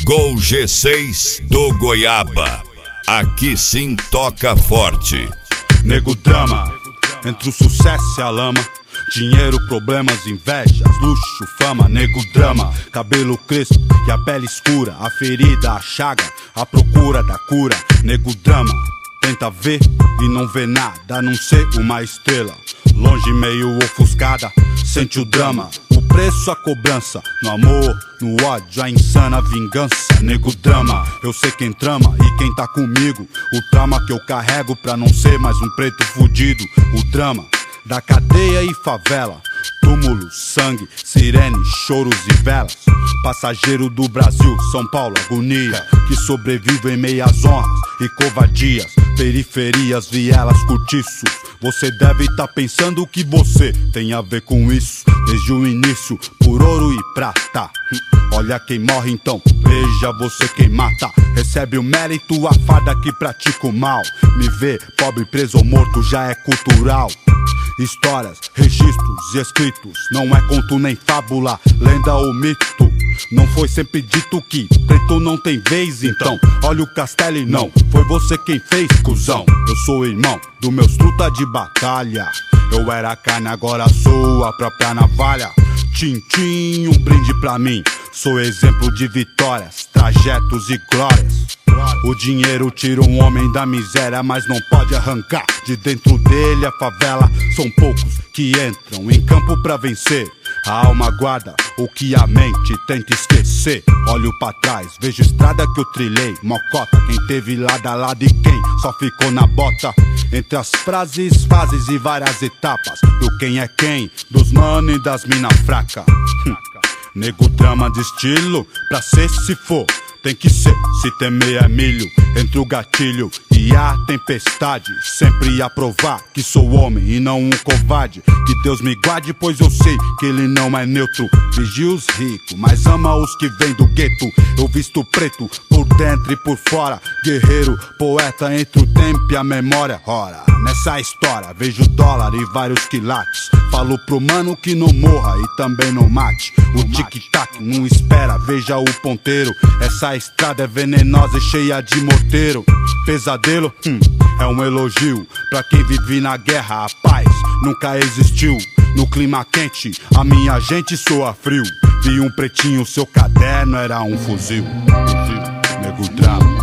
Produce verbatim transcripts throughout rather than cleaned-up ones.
Chegou o G seis do Goiaba. Aqui sim toca forte. Nego drama, entre o sucesso e a lama. Dinheiro, problemas, invejas, luxo, fama. Nego drama, cabelo crespo e a pele escura. A ferida, a chaga, a procura da cura. Nego drama, tenta ver e não vê nada, a não ser uma estrela longe, meio ofuscada. Sente o drama, o preço, a cobrança. No amor, no ódio, a insana vingança. Nego drama, eu sei quem trama e quem tá comigo. O trauma que eu carrego pra não ser mais um preto fudido. O drama da cadeia e favela. Túmulos, sangue, sirene, choros e velas. Passageiro do Brasil, São Paulo, agonia. Que sobrevive em meias honras e covardias. Periferias, vielas, cortiços. Você deve tá pensando que você tem a ver com isso. Desde o início, por ouro e prata. Olha quem morre então, veja você quem mata. Recebe o mérito, a farda que pratica o mal. Me vê, pobre, preso ou morto, já é cultural. Histórias, registros e escritos. Não é conto nem fábula, lenda ou mito. Não foi sempre dito que preto não tem vez, então olha o castelo e não foi você quem fez, cuzão. Eu sou irmão do meus truta de batalha. Eu era carne, agora sou a própria navalha. Tintim, um brinde pra mim. Sou exemplo de vitórias, trajetos e glórias. O dinheiro tira um homem da miséria, mas não pode arrancar de dentro dele a favela. São poucos que entram em campo pra vencer. A alma guarda o que a mente tenta esquecer. Olho pra trás, vejo estrada que eu trilhei. Mocota, quem teve lado a lado e quem só ficou na bota. Entre as frases, fases e várias etapas. Do quem é quem, dos mano e das mina fraca. Hum. Nego drama de estilo, pra ser se for. Tem que ser, se temer é milho. Entre o gatilho e a tempestade, sempre a provar que sou homem e não um covarde. Que Deus me guarde, pois eu sei que ele não é neutro. Vigia os ricos, mas ama os que vêm do gueto. Eu visto preto, por dentro e por fora. Guerreiro, poeta entre o tempo e a memória. Ora, nessa história vejo dólar e vários quilates. Falo pro mano que não morra e também não mate. O tic-tac não espera, veja o ponteiro. Essa estrada é venenosa e cheia de morteiro. Pesadelo, hum, é um elogio pra quem vive na guerra. A paz nunca existiu. No clima quente, a minha gente soa frio. Vi um pretinho, seu caderno era um fuzil. Fuzil, nego drama.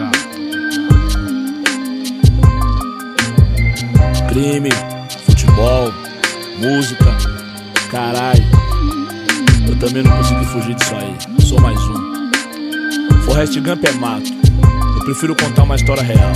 Crime, futebol, música, caralho. Eu também não consegui fugir disso aí, sou mais um. Forrest Gump é mato, eu prefiro contar uma história real.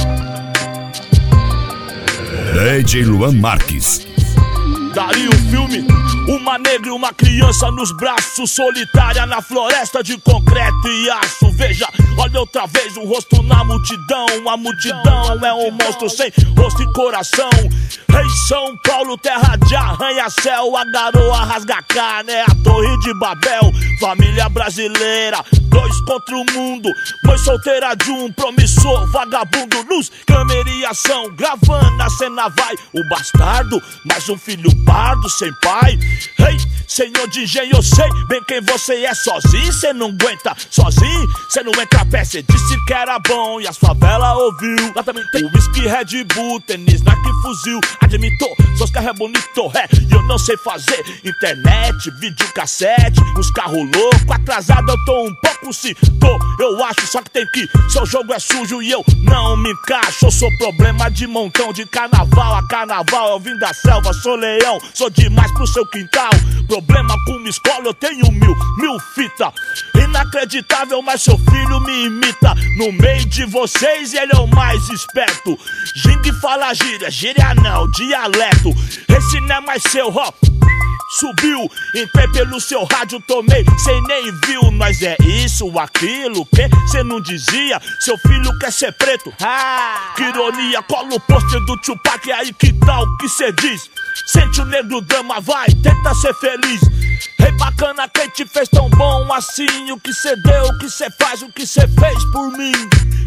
D J Luan Marques. Daria o filme, uma negra e uma criança nos braços, solitária na floresta de concreto e aço. Veja, olha outra vez o rosto na multidão. A multidão é um monstro sem rosto e coração. Rei São Paulo, terra de arranha-céu. A garoa rasga carne, é a torre de Babel. Família brasileira, dois contra o mundo. Mãe solteira de um promissor vagabundo. Luz, câmera e ação, gravando a cena vai. O bastardo, mais um filho pardo sem pai. Ei, hey, senhor de engenho, eu sei bem quem você é. Sozinho cê não aguenta, sozinho cê não entra a pé. Cê disse que era bom e as favelas ouviu. Lá também tem o whisky, Red Bull, tênis, Nike, fuzil. Admitou, seus carros é bonito, é, e eu não sei fazer internet, videocassete, uns carros loucos. Atrasado eu tô um pouco, se tô, eu acho. Só que tem que, seu jogo é sujo e eu não me encaixo. Eu sou problema de montão, de carnaval a carnaval. Eu vim da selva, sou leão, sou demais pro seu quintal. Problema com uma escola, eu tenho mil, mil fita. Inacreditável, mas seu filho me imita. No meio de vocês ele é o mais esperto. Gingue fala gíria, gíria não, dialeto. Esse não é mais seu, ó. Subiu, entrei pelo seu rádio, tomei, cê nem viu. Nós é isso, aquilo, que cê não dizia. Seu filho quer ser preto, ah, que ironia. Cola o pôster do Tupac, aí que tal que cê diz? Sente o negro drama, vai, tenta ser feliz. Rei bacana, quem te fez tão bom assim? O que cê deu, o que cê faz, o que cê fez por mim?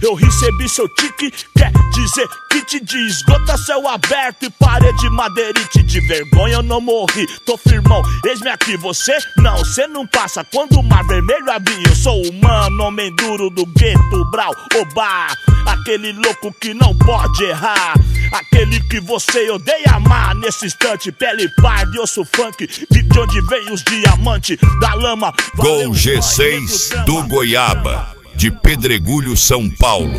eu recebi seu tique, quer dizer que te diz gota, céu aberto e parede madeirite. De vergonha eu não morri, tô firmão, eis-me aqui. Você não, cê não passa quando o mar vermelho abrir. Eu sou humano, homem duro do gueto, brau, obá, aquele louco que não pode errar, aquele que você odeia amar. Nesse instante, pele parda e osso funk, de onde vem os diamantes da lama. Gol G seis do Goiaba, de Pedregulho, São Paulo.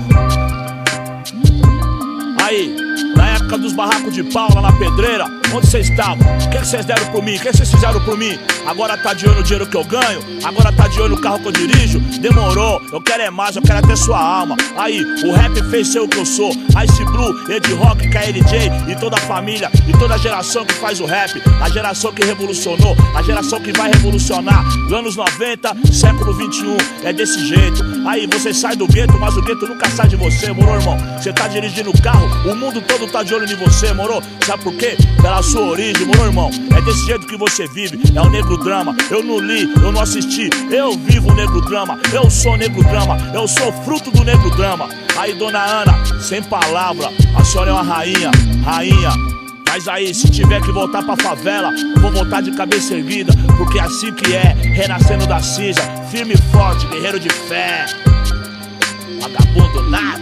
Aí, na época dos barracos de pau lá na pedreira, onde vocês estavam? O que vocês deram por mim? O que vocês fizeram por mim? Agora tá de olho no dinheiro que eu ganho? Agora tá de olho no carro que eu dirijo? Demorou, eu quero é mais, eu quero até sua alma. Aí, o rap fez ser o que eu sou. Ice Blue, Ed Rock, K L J e toda a família e toda a geração que faz o rap. A geração que revolucionou, a geração que vai revolucionar. Anos noventa, século vinte e um, é desse jeito. Aí, você sai do gueto, mas o gueto nunca sai de você, moro, irmão? Você tá dirigindo o carro, o mundo todo tá de olho em você, moro? Sabe por quê? Pela sua origem, moro, irmão? É desse jeito que você vive, é o negro drama. Eu não li, eu não assisti, eu vivo o negro drama. Eu sou negro drama, eu sou fruto do negro drama. Aí, dona Ana, sem palavra, a senhora é uma rainha, rainha. Mas aí, se tiver que voltar pra favela, vou voltar de cabeça erguida, porque é assim que é, renascendo da cinza, firme e forte, guerreiro de fé. Vagabundo nada.